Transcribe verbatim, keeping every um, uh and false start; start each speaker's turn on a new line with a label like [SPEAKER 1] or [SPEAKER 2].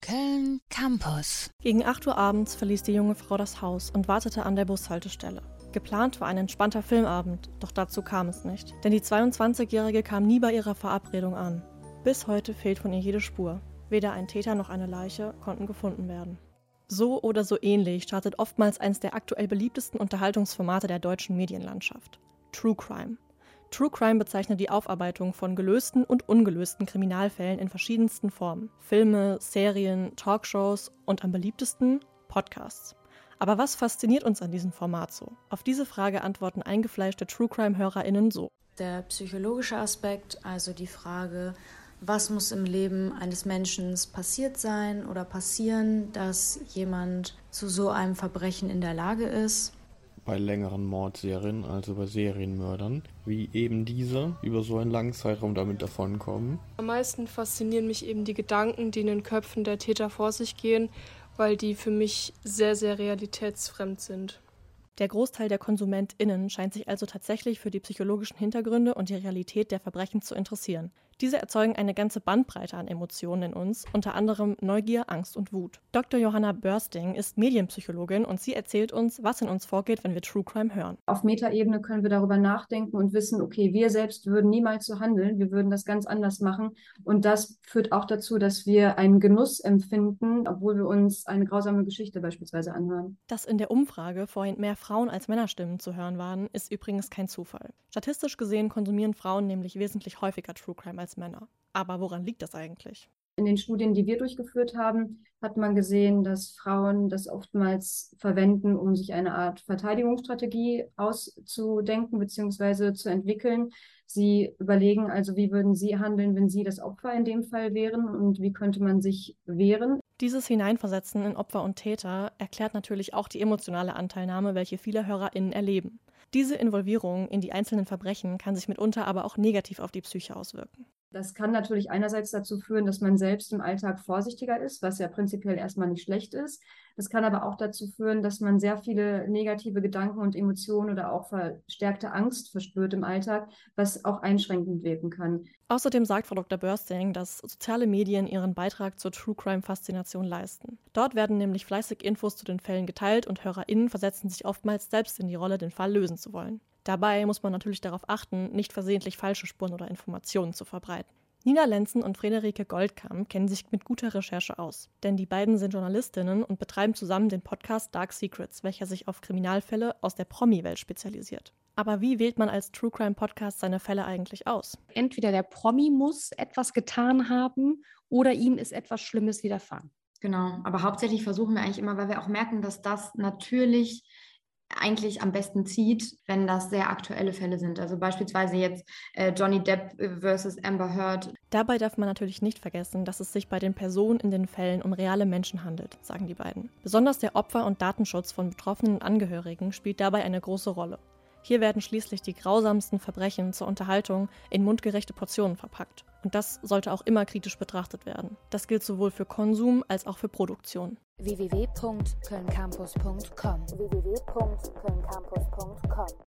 [SPEAKER 1] Köln Campus.
[SPEAKER 2] Gegen acht Uhr abends verließ die junge Frau das Haus und wartete an der Bushaltestelle. Geplant war ein entspannter Filmabend, doch dazu kam es nicht. Denn die zweiundzwanzigjährige kam nie bei ihrer Verabredung an. Bis heute fehlt von ihr jede Spur. Weder ein Täter noch eine Leiche konnten gefunden werden. So oder so ähnlich startet oftmals eines der aktuell beliebtesten Unterhaltungsformate der deutschen Medienlandschaft: True Crime. True Crime bezeichnet die Aufarbeitung von gelösten und ungelösten Kriminalfällen in verschiedensten Formen. Filme, Serien, Talkshows und am beliebtesten Podcasts. Aber was fasziniert uns an diesem Format so? Auf diese Frage antworten eingefleischte True Crime-HörerInnen so.
[SPEAKER 3] Der psychologische Aspekt, also die Frage, was muss im Leben eines Menschen passiert sein oder passieren, dass jemand zu so einem Verbrechen in der Lage ist.
[SPEAKER 4] Bei längeren Mordserien, also bei Serienmördern, wie eben diese, über so einen langen Zeitraum damit davonkommen.
[SPEAKER 5] Am meisten faszinieren mich eben die Gedanken, die in den Köpfen der Täter vor sich gehen, weil die für mich sehr, sehr realitätsfremd sind.
[SPEAKER 2] Der Großteil der KonsumentInnen scheint sich also tatsächlich für die psychologischen Hintergründe und die Realität der Verbrechen zu interessieren. Diese erzeugen eine ganze Bandbreite an Emotionen in uns, unter anderem Neugier, Angst und Wut. Doktor Johanna Börsting ist Medienpsychologin und sie erzählt uns, was in uns vorgeht, wenn wir True Crime hören.
[SPEAKER 6] Auf Metaebene können wir darüber nachdenken und wissen, okay, wir selbst würden niemals so handeln, wir würden das ganz anders machen. Und das führt auch dazu, dass wir einen Genuss empfinden, obwohl wir uns eine grausame Geschichte beispielsweise anhören.
[SPEAKER 2] Dass in der Umfrage vorhin mehr Frauen als Männerstimmen zu hören waren, ist übrigens kein Zufall. Statistisch gesehen konsumieren Frauen nämlich wesentlich häufiger True Crime als Männer. Aber woran liegt das eigentlich?
[SPEAKER 6] In den Studien, die wir durchgeführt haben, hat man gesehen, dass Frauen das oftmals verwenden, um sich eine Art Verteidigungsstrategie auszudenken bzw. zu entwickeln. Sie überlegen also, wie würden sie handeln, wenn sie das Opfer in dem Fall wären und wie könnte man sich wehren.
[SPEAKER 2] Dieses Hineinversetzen in Opfer und Täter erklärt natürlich auch die emotionale Anteilnahme, welche viele HörerInnen erleben. Diese Involvierung in die einzelnen Verbrechen kann sich mitunter aber auch negativ auf die Psyche auswirken.
[SPEAKER 6] Das kann natürlich einerseits dazu führen, dass man selbst im Alltag vorsichtiger ist, was ja prinzipiell erstmal nicht schlecht ist. Das kann aber auch dazu führen, dass man sehr viele negative Gedanken und Emotionen oder auch verstärkte Angst verspürt im Alltag, was auch einschränkend wirken kann.
[SPEAKER 2] Außerdem sagt Frau Doktor Börsting, dass soziale Medien ihren Beitrag zur True-Crime-Faszination leisten. Dort werden nämlich fleißig Infos zu den Fällen geteilt und HörerInnen versetzen sich oftmals selbst in die Rolle, den Fall lösen zu wollen. Dabei muss man natürlich darauf achten, nicht versehentlich falsche Spuren oder Informationen zu verbreiten. Nina Lenzen und Friederike Goldkamp kennen sich mit guter Recherche aus, denn die beiden sind Journalistinnen und betreiben zusammen den Podcast Dark Secrets, welcher sich auf Kriminalfälle aus der Promi-Welt spezialisiert. Aber wie wählt man als True Crime Podcast seine Fälle eigentlich aus?
[SPEAKER 7] Entweder der Promi muss etwas getan haben oder ihm ist etwas Schlimmes widerfahren.
[SPEAKER 8] Genau, aber hauptsächlich versuchen wir eigentlich immer, weil wir auch merken, dass das natürlich eigentlich am besten zieht, wenn das sehr aktuelle Fälle sind. Also beispielsweise jetzt äh, Johnny Depp versus Amber Heard.
[SPEAKER 2] Dabei darf man natürlich nicht vergessen, dass es sich bei den Personen in den Fällen um reale Menschen handelt, sagen die beiden. Besonders der Opfer- und Datenschutz von betroffenen Angehörigen spielt dabei eine große Rolle. Hier werden schließlich die grausamsten Verbrechen zur Unterhaltung in mundgerechte Portionen verpackt. Und das sollte auch immer kritisch betrachtet werden. Das gilt sowohl für Konsum als auch für Produktion.
[SPEAKER 1] w w w punkt köln campus punkt com w w w punkt köln campus punkt com